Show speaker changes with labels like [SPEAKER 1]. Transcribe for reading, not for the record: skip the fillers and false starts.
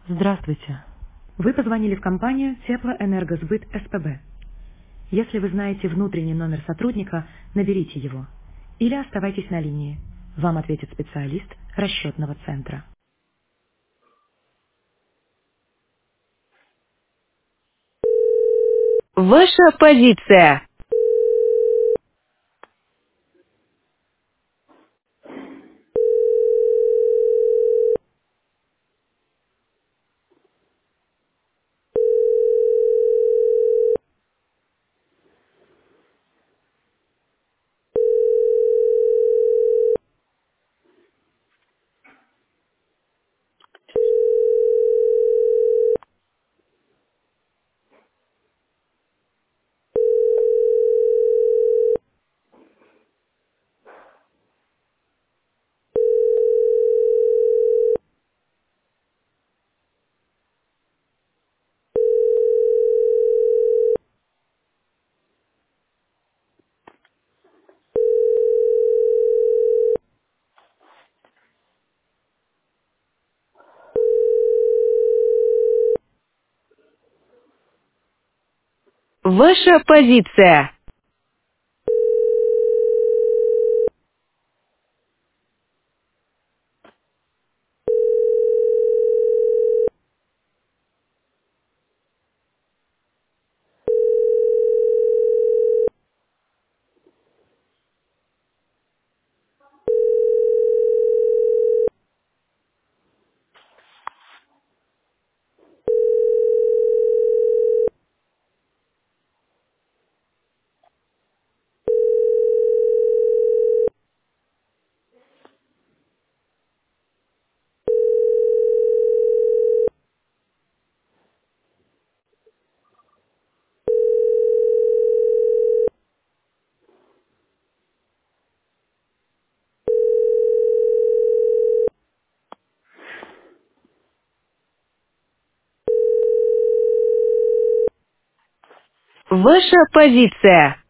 [SPEAKER 1] Здравствуйте. Вы позвонили в компанию Теплоэнергосбыт СПБ. Если вы знаете внутренний номер сотрудника, наберите его. Или оставайтесь на линии. Вам ответит специалист расчетного центра.
[SPEAKER 2] Ваша позиция. Ваша позиция. Ваша позиция.